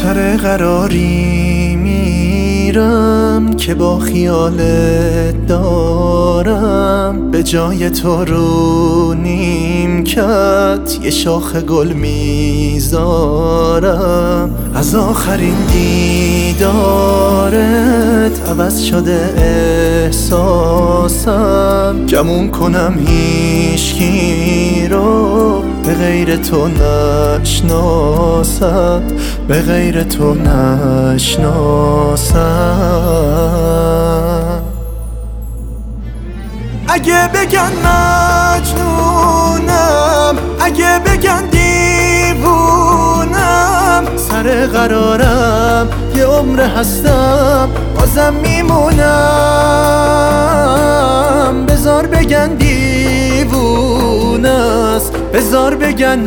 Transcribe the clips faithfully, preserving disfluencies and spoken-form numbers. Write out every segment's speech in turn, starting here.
سر قراری میرم که با خیالت دارم، به جای تو رو نیمکت یه شاخ گل میذارم. از آخرین دیدارت عوض شده احساسم، گمون کنم هیچکی رو به غیر تو نشناسم، به غیر تو نشناسم. اگه بگن مجنونم، اگه بگن دیوونم، سر قرارم یه عمر هستم بازم میمونم. بذار بگن دیوونه است، بذار بگن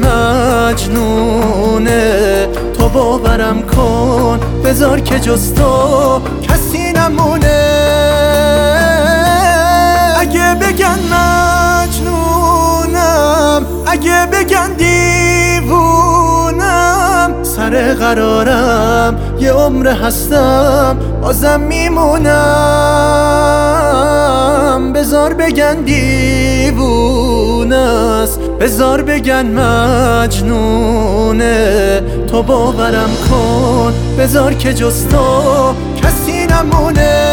مجنونه، تو باورم کن بذار که جز تو کسی نمونه. اگه بگن مجنونم، اگه بگن دیوونم، سر قرارم یه عمر هستم بازم میمونم. بذار بگن دیوونه است، بذار بگن مجنونه، تو باورم کن بذار که جز تو کسی نمونه.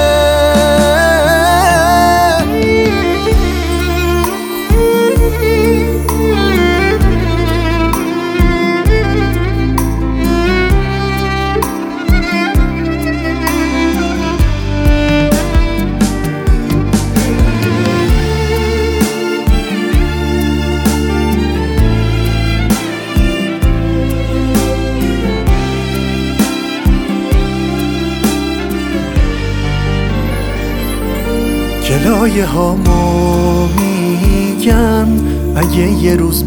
گلایه هامو میگم اگه یه روز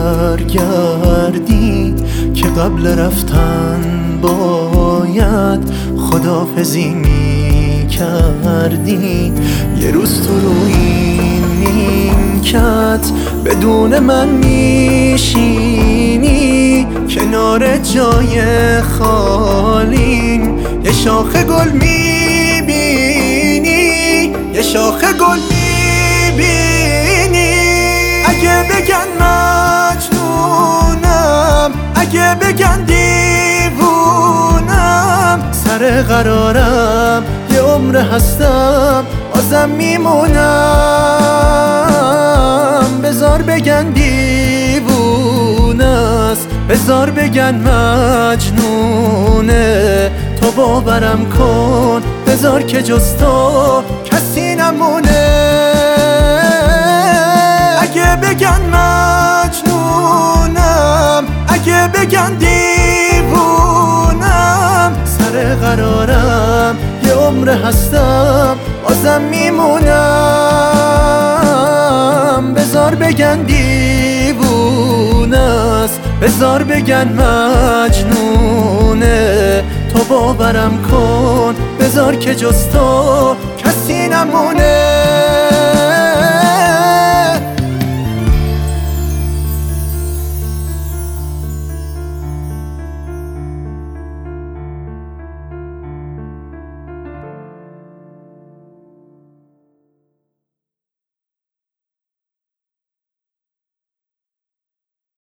برگردی، که قبل رفتن باید خداحافظی میکردی. یه روز تو روی نیمکت بدون من میشینی، کنار جای خالین یه شاخ گل میبینی، یه شاخ گل میبینی. اگه بگن مجنونم، اگه بگن دیوونم، سر قرارم یه عمر هستم بازم میمونم. بذار بگن دیوونه است، بذار بگن مجنونه، تو باورم کن بذار که جز تو کسی نمونه. اگه بگن مجنونم، اگه بگن دیوونم، سر قرارم یه عمر هستم بازم میمونم. بذار بگن دیوونه است، بذار بگن مجنونه، تو باورم کن بذار که جز تو